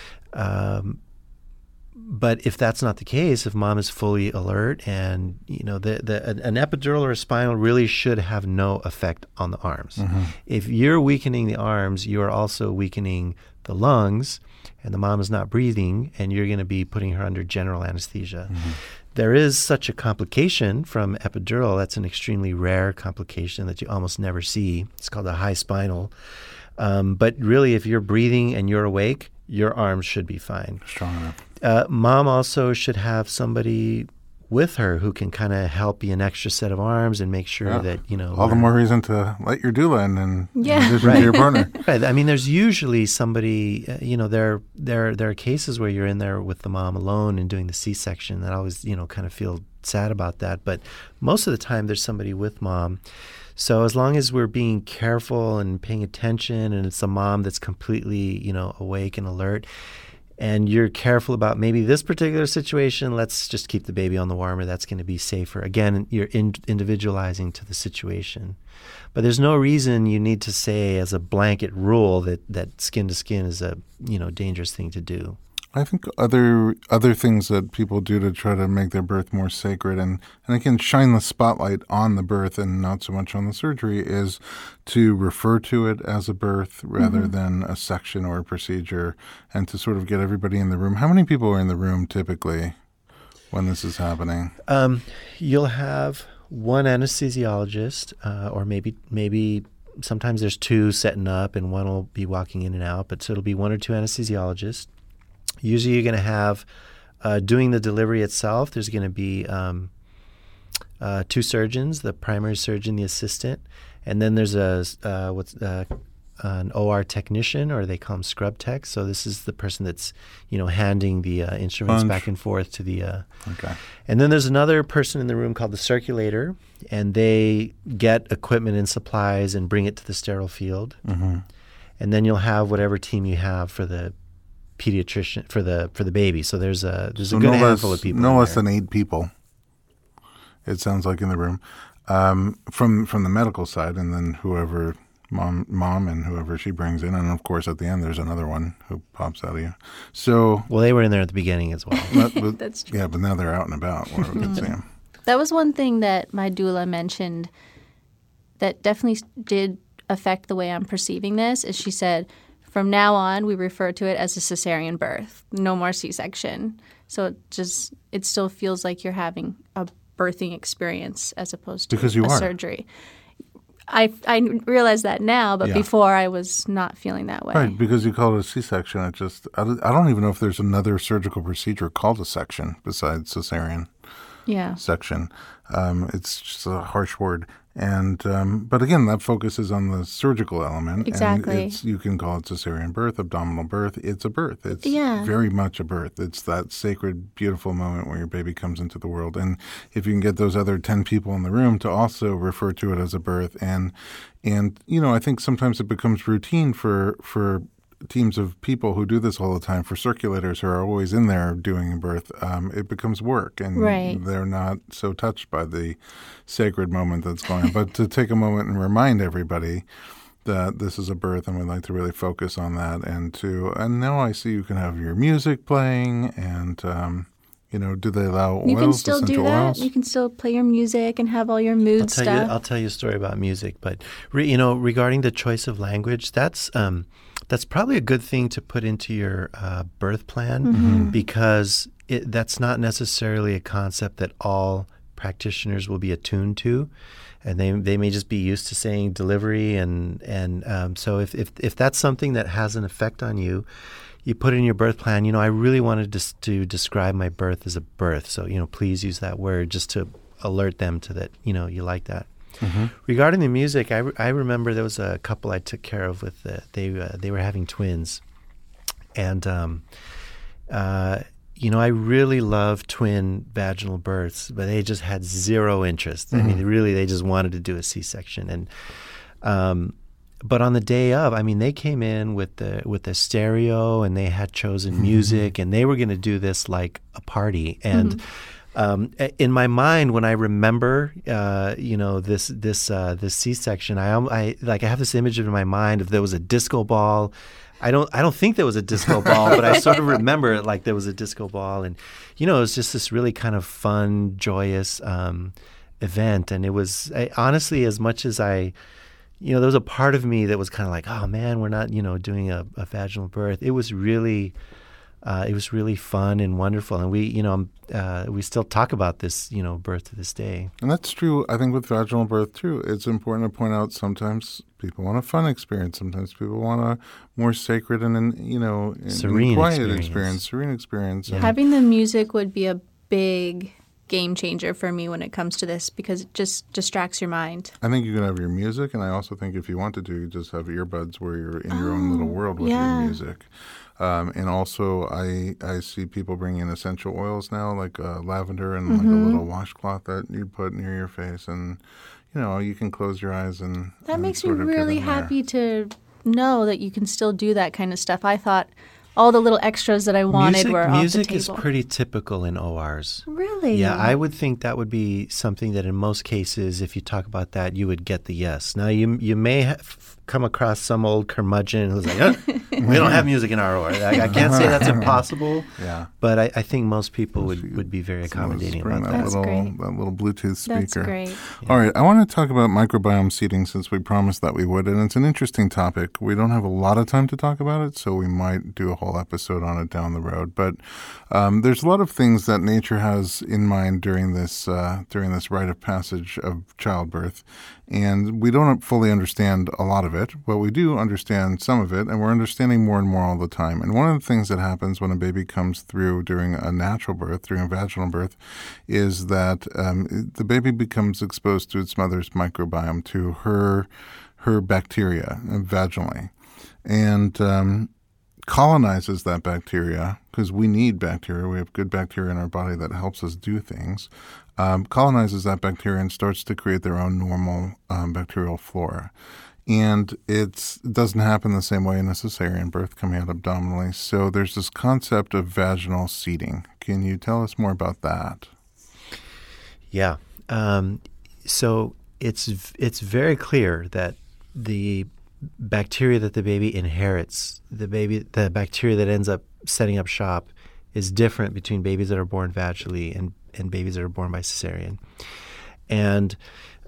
But if that's not the case, if mom is fully alert, and an epidural or a spinal really should have no effect on the arms. Mm-hmm. If you're weakening the arms, you are also weakening the lungs, and the mom is not breathing, and you're going to be putting her under general anesthesia. Mm-hmm. There is such a complication from epidural. That's an extremely rare complication that you almost never see. It's called a high spinal. But really, if you're breathing and you're awake, your arms should be fine. Strong enough. Mom also should have somebody with her who can kind of help be an extra set of arms and make sure that, all the more reason to let your doula in addition right. to your partner. Right. I mean, there's usually somebody, there are cases where you're in there with the mom alone and doing the C-section. I always, kind of feel sad about that. But most of the time there's somebody with mom. So as long as we're being careful and paying attention and it's a mom that's completely, awake and alert, and you're careful about maybe this particular situation, let's just keep the baby on the warmer. That's going to be safer. Again, you're individualizing to the situation. But there's no reason you need to say as a blanket rule that skin to skin is a, dangerous thing to do. I think other things that people do to try to make their birth more sacred and again shine the spotlight on the birth and not so much on the surgery is to refer to it as a birth rather than a section or a procedure, and to sort of get everybody in the room. How many people are in the room typically when this is happening? You'll have one anesthesiologist, or maybe sometimes there's two setting up and one will be walking in and out, but so it'll be one or two anesthesiologists. Usually you're going to have, doing the delivery itself, there's going to be two surgeons, the primary surgeon, the assistant, and then there's an OR technician, or they call them scrub techs. So this is the person that's, handing the instruments back and forth to the... Okay. And then there's another person in the room called the circulator, and they get equipment and supplies and bring it to the sterile field. Mm-hmm. And then you'll have whatever team you have for the pediatrician for the baby. So there's a good handful of people. No less than 8 people. It sounds like in the room, from the medical side, and then whoever mom and whoever she brings in, and of course at the end there's another one who pops out of you. So they were in there at the beginning as well. That's true. Yeah, but now they're out and about where we can see them. That was one thing that my doula mentioned that definitely did affect the way I'm perceiving this. Is she said, from now on, we refer to it as a cesarean birth, no more C-section. So it still feels like you're having a birthing experience as opposed to surgery. I realize that now, but before I was not feeling that way. Right, because you call it a C-section. I don't even know if there's another surgical procedure called a section besides cesarean section. It's just a harsh word. And but again, that focuses on the surgical element. Exactly. And you can call it cesarean birth, abdominal birth. It's a birth. It's very much a birth. It's that sacred, beautiful moment where your baby comes into the world. And if you can get those other 10 people in the room to also refer to it as a birth, and I think sometimes it becomes routine for teams of people who do this all the time, for circulators who are always in there doing a birth, it becomes work, and they're not so touched by the sacred moment that's going on. But to take a moment and remind everybody that this is a birth, and we'd like to really focus on that, and now I see you can have your music playing, and do they allow oils? You can still do that. Oils? You can still play your music and have all your mood stuff. I'll tell you a story about music, but regarding the choice of language, that's probably a good thing to put into your birth plan, because that's not necessarily a concept that all practitioners will be attuned to, and they may just be used to saying delivery, and so if that's something that has an effect on you, you put it in your birth plan. I really wanted to describe my birth as a birth, so please use that word just to alert them to that. You like that. Mm-hmm. Regarding the music, I remember there was a couple I took care of with they were having twins, and I really love twin vaginal births, but they just had zero interest. Mm-hmm. I mean, they just wanted to do a C-section, and but on the day of, they came in with the stereo, and they had chosen music, and they were going to do this like a party, and. In my mind, when I remember, this C-section, I have this image in my mind if there was a disco ball. I don't think there was a disco ball, but I sort of remember it like there was a disco ball, and it was just this really kind of fun, joyous event. And it was honestly, as much as there was a part of me that was kind of like, oh man, we're not doing a vaginal birth. It was really It was really fun and wonderful, and we still talk about this, birth to this day. And that's true, I think, with vaginal birth, too. It's important to point out sometimes people want a fun experience. Sometimes people want a more sacred and, serene quiet experience. Serene experience. Yeah. Having the music would be a big game changer for me when it comes to this because it just distracts your mind. I think you can have your music, and I also think if you wanted to, you just have earbuds where you're in your own little world with your music. And also, I see people bring in essential oils now, like lavender and like a little washcloth that you put near your face, and you can close your eyes and that makes me sort of really get in there. happy to know that you can still do that kind of stuff. I thought all the little extras that I wanted were off the Music table. is pretty typical in ORs. Really? Yeah, I would think that would be something that in most cases, if you talk about that, you would get the yes. Now, you may have come across some old curmudgeon who's like, we don't have music in our OR. I can't say that's impossible, but I think most people would be very accommodating about that. That's great. That little Bluetooth speaker. That's great. Yeah. All right, I want to talk about microbiome seeding since we promised that we would, and it's an interesting topic. We don't have a lot of time to talk about it, so we might do a whole episode on it down the road. But there's a lot of things that nature has in mind during this rite of passage of childbirth, and we don't fully understand a lot of it, but we do understand some of it, and we're understanding more and more all the time. And one of the things that happens when a baby comes through during a natural birth, during a vaginal birth, is that the baby becomes exposed to its mother's microbiome, to her bacteria vaginally, and colonizes that bacteria, because we need bacteria. We have good bacteria in our body that helps us do things. Colonizes that bacteria and starts to create their own normal bacterial flora. And it doesn't happen the same way in a cesarean birth coming out abdominally. So there's this concept of vaginal seeding. Can you tell us more about that? Yeah. So it's very clear that the bacteria that the baby inherits, the bacteria that ends up setting up shop, is different between babies that are born vaginally and babies that are born by cesarean. And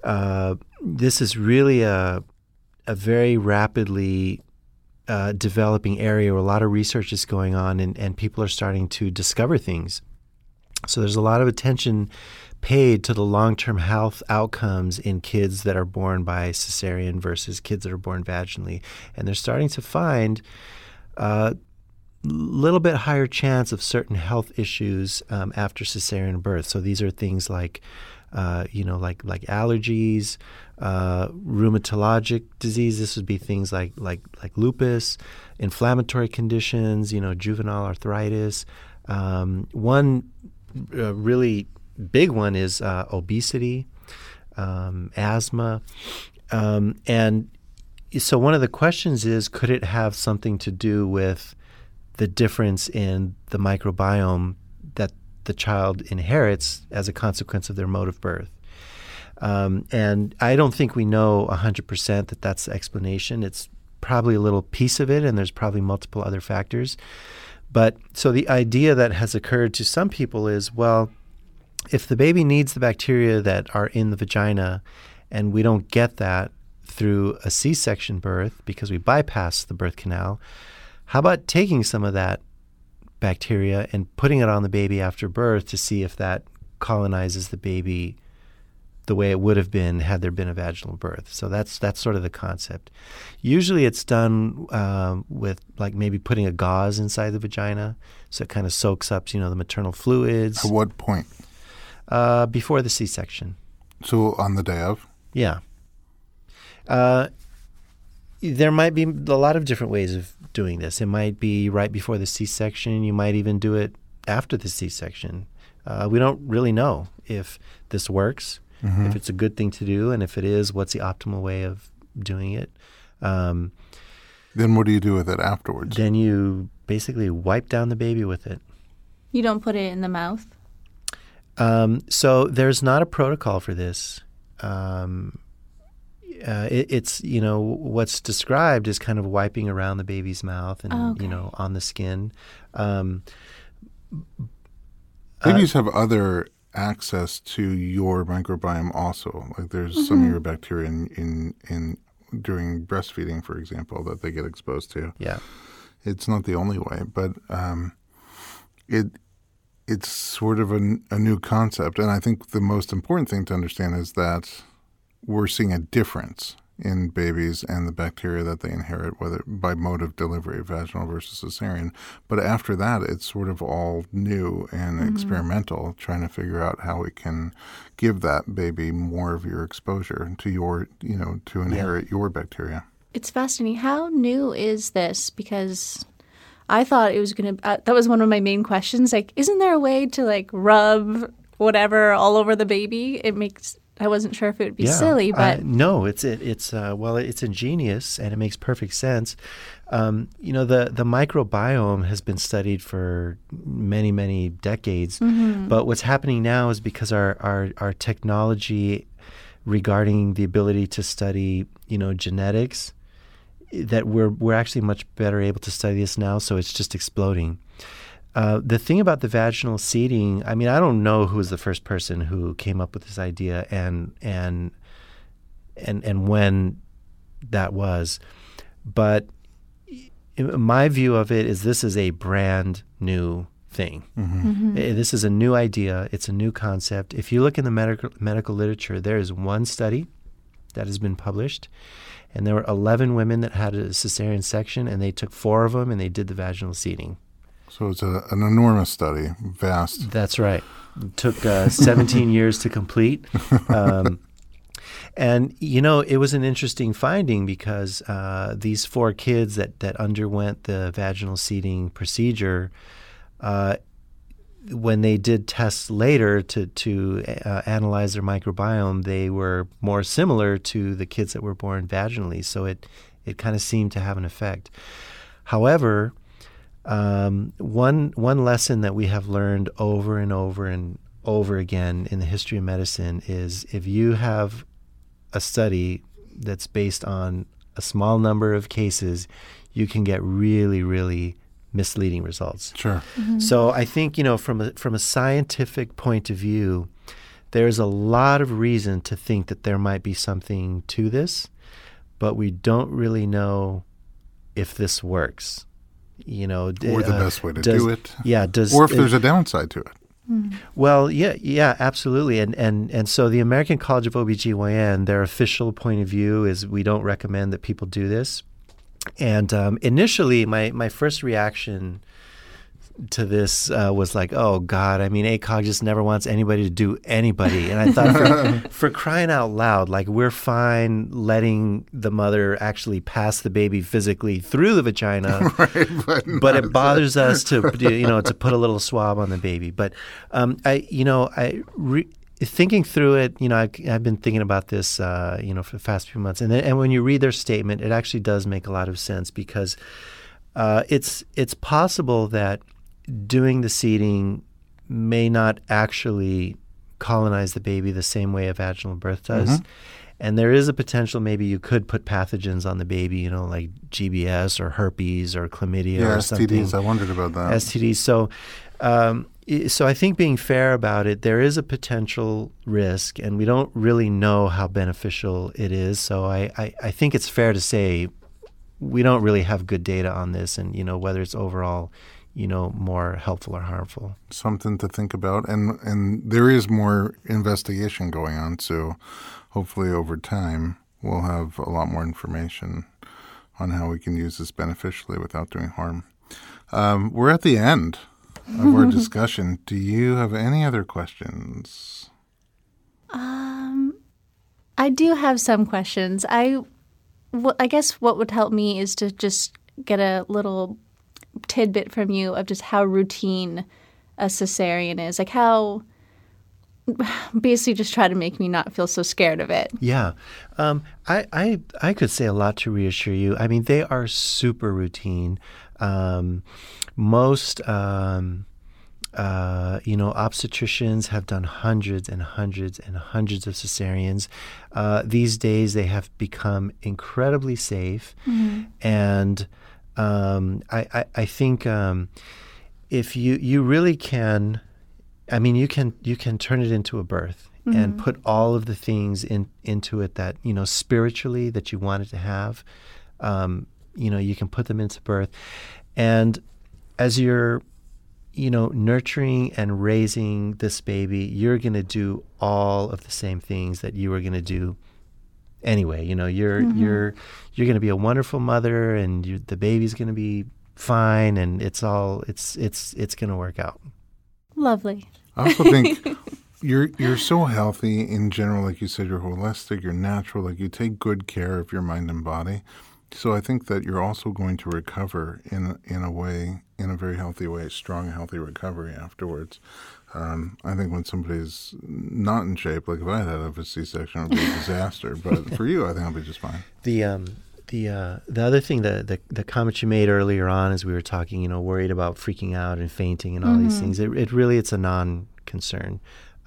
this is really a very rapidly developing area where a lot of research is going on, and people are starting to discover things. So there's a lot of attention paid to the long-term health outcomes in kids that are born by cesarean versus kids that are born vaginally. And they're starting to find a little bit higher chance of certain health issues after cesarean birth. So these are things like like allergies, rheumatologic disease. This would be things like lupus, inflammatory conditions, juvenile arthritis. One really big one is obesity, asthma. And so one of the questions is, could it have something to do with the difference in the microbiome that the child inherits as a consequence of their mode of birth? And I don't think we know 100% that that's the explanation. It's probably a little piece of it, and there's probably multiple other factors. But so the idea that has occurred to some people is, well, if the baby needs the bacteria that are in the vagina and we don't get that through a C-section birth because we bypass the birth canal, how about taking some of that bacteria and putting it on the baby after birth to see if that colonizes the baby the way it would have been had there been a vaginal birth? So that's sort of the concept. Usually it's done with like maybe putting a gauze inside the vagina, so it kind of soaks up, the maternal fluids. At what point? Before the C-section. So on the day of? Yeah. There might be a lot of different ways of doing this. It might be right before the C-section. You might even do it after the C-section. We don't really know if this works, if it's a good thing to do, and if it is, what's the optimal way of doing it. Then what do you do with it afterwards? Then you basically wipe down the baby with it. You don't put it in the mouth? So there's not a protocol for this. It's, what's described is kind of wiping around the baby's mouth and, on the skin. Babies have other access to your microbiome also. Like there's some of your bacteria in during breastfeeding, for example, that they get exposed to. Yeah. It's not the only way, but it's sort of a new concept. And I think the most important thing to understand is that we're seeing a difference in babies and the bacteria that they inherit, whether by mode of delivery, vaginal versus cesarean. But after that, it's sort of all new and experimental, trying to figure out how we can give that baby more of your exposure to your, to inherit your bacteria. It's fascinating. How new is this? Because I thought it was going to, that was one of my main questions. Like, isn't there a way to like rub whatever all over the baby? I wasn't sure if it would be silly, but no, it's ingenious and it makes perfect sense. The microbiome has been studied for many, many decades, but what's happening now is because our technology regarding the ability to study, genetics, that we're actually much better able to study this now. So it's just exploding. The thing about the vaginal seeding, I mean, I don't know who was the first person who came up with this idea and when that was, but my view of it is this is a brand new thing. This is a new idea. It's a new concept. If you look in the medical literature, there is one study that has been published, and there were 11 women that had a cesarean section, and they took 4 of them and they did the vaginal seeding. So it's an enormous study, vast. That's right. It took 17 years to complete. And, it was an interesting finding because these 4 kids that underwent the vaginal seeding procedure, when they did tests later to analyze their microbiome, they were more similar to the kids that were born vaginally. So it kind of seemed to have an effect. However, one lesson that we have learned over and over and over again in the history of medicine is if you have a study that's based on a small number of cases, you can get really, really misleading results. Sure. So I think, from a scientific point of view, there's a lot of reason to think that there might be something to this, but we don't really know if this works. Or the best way to do it. Yeah. Or if there's a downside to it. Well, yeah, absolutely. And so the American College of OBGYN, their official point of view is we don't recommend that people do this. And initially, my first reaction to this was like, oh, God, I mean, ACOG just never wants anybody to do anybody. And I thought, for crying out loud, like we're fine letting the mother actually pass the baby physically through the vagina, but it bothers us to put a little swab on the baby. But thinking through it, I've been thinking about this, for the past few months. And when you read their statement, it actually does make a lot of sense because it's possible that doing the seeding may not actually colonize the baby the same way a vaginal birth does. And there is a potential maybe you could put pathogens on the baby, like GBS or herpes or chlamydia or something. STDs, I wondered about that. STDs. So I think being fair about it, there is a potential risk, and we don't really know how beneficial it is. So I think it's fair to say we don't really have good data on this and, whether it's overall more helpful or harmful. Something to think about. And there is more investigation going on, so hopefully over time we'll have a lot more information on how we can use this beneficially without doing harm. We're at the end of our discussion. Do you have any other questions? I do have some questions. I guess what would help me is to just get a little tidbit from you of just how routine a cesarean is, like how basically just try to make me not feel so scared of it. Yeah. I could say a lot to reassure you. I mean, they are super routine. Most obstetricians have done hundreds and hundreds and hundreds of cesareans. These days, they have become incredibly safe, and I think if you really can, I mean, you can turn it into a birth and put all of the things into it that spiritually that you want it to have. You can put them into birth, and as you're nurturing and raising this baby, you're going to do all of the same things that you were going to do anyway. You're going to be a wonderful mother, and the baby's going to be fine, and it's going to work out. Lovely. I also think you're so healthy in general. Like you said, you're holistic, you're natural, like you take good care of your mind and body. So I think that you're also going to recover in a very healthy way, strong, healthy recovery afterwards. I think when somebody's not in shape, like if I had a C-section, it would be a disaster. But for you, I think I'll be just fine. The other thing, the comment you made earlier on as we were talking, worried about freaking out and fainting and all these things, it's a non-concern.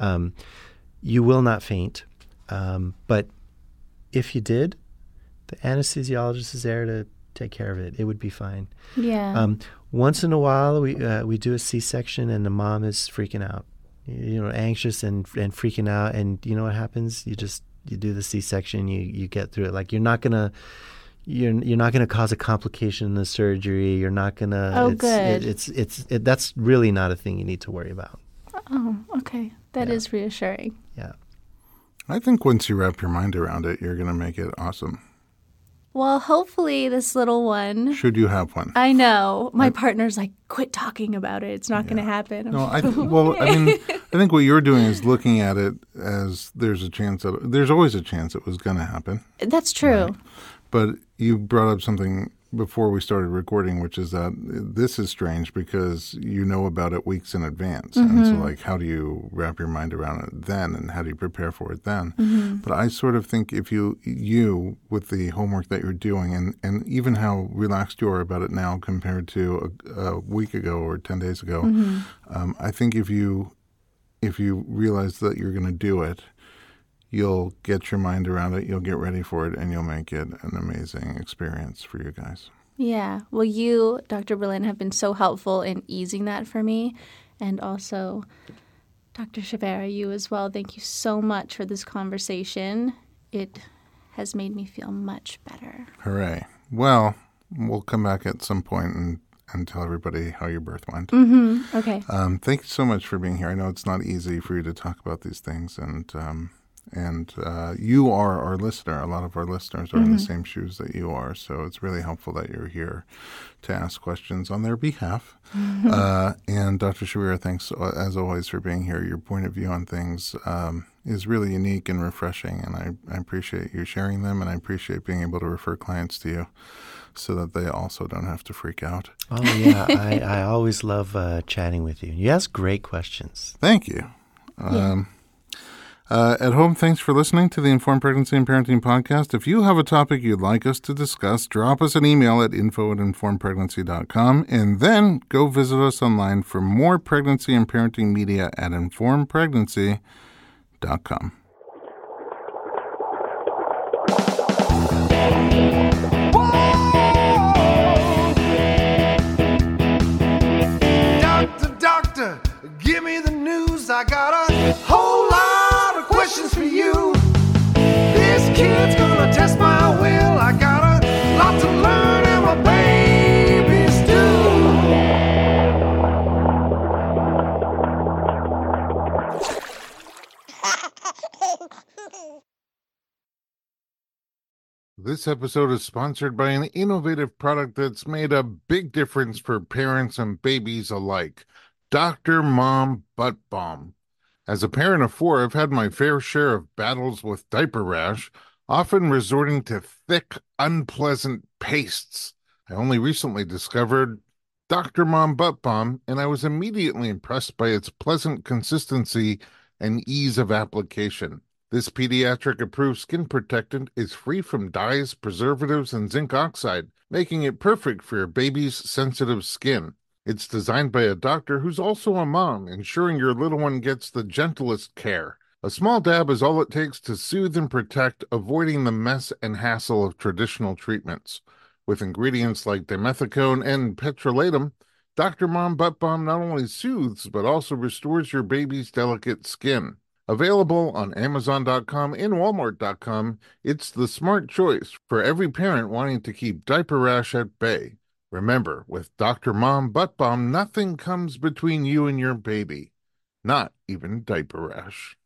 You will not faint, but if you did, the anesthesiologist is there to take care of it. It would be fine. Yeah. Once in a while, we do a C-section, and the mom is freaking out, anxious and freaking out. And you know what happens? You do the C-section. You get through it. Like you're not gonna cause a complication in the surgery. You're not gonna. Oh, good. That's really not a thing you need to worry about. Oh, okay. That is reassuring. Yeah. I think once you wrap your mind around it, you're going to make it awesome. Well, hopefully this little one. Should you have one? I know. My partner's like, quit talking about it. It's not going to happen. No, I think what you're doing is looking at it as there's always a chance it was going to happen. That's true. Right? But you brought up something before we started recording, which is that this is strange because you know about it weeks in advance. And so, like, how do you wrap your mind around it then, and how do you prepare for it then? But I sort of think if you with the homework that you're doing and even how relaxed you are about it now compared to a week ago or 10 days ago, I think if you realize that you're going to do it, you'll get your mind around it, you'll get ready for it, and you'll make it an amazing experience for you guys. Yeah. Well, you, Dr. Berlin, have been so helpful in easing that for me. And also, Dr. Chavera, you as well. Thank you so much for this conversation. It has made me feel much better. Hooray. Well, we'll come back at some point and tell everybody how your birth went. Okay. Thank you so much for being here. I know it's not easy for you to talk about these things, and you are our listener. A lot of our listeners are in the same shoes that you are, so it's really helpful that you're here to ask questions on their behalf. And Dr. Chavera, thanks as always for being here. Your point of view on things is really unique and refreshing, and I appreciate you sharing them, and I appreciate being able to refer clients to you so that they also don't have to freak out. Oh, yeah. I always love chatting with you. You ask great questions. Thank you. At home, thanks for listening to the Informed Pregnancy and Parenting Podcast. If you have a topic you'd like us to discuss, drop us an email at info@informedpregnancy.com, and then go visit us online for more pregnancy and parenting media at informedpregnancy.com. Doctor, give me the news. I got a whole lot of questions for you. This kid's gonna test my will. I got a lot to learn, and my babies do. This episode is sponsored by an innovative product that's made a big difference for parents and babies alike. Dr. Mom Butt Balm. As a parent of 4, I've had my fair share of battles with diaper rash, often resorting to thick, unpleasant pastes. I only recently discovered Dr. Mom Butt Balm, and I was immediately impressed by its pleasant consistency and ease of application. This pediatric-approved skin protectant is free from dyes, preservatives, and zinc oxide, making it perfect for your baby's sensitive skin. It's designed by a doctor who's also a mom, ensuring your little one gets the gentlest care. A small dab is all it takes to soothe and protect, avoiding the mess and hassle of traditional treatments. With ingredients like dimethicone and petrolatum, Dr. Mom Butt Balm not only soothes, but also restores your baby's delicate skin. Available on Amazon.com and Walmart.com, it's the smart choice for every parent wanting to keep diaper rash at bay. Remember, with Dr. Mom Butt Balm, nothing comes between you and your baby, not even diaper rash.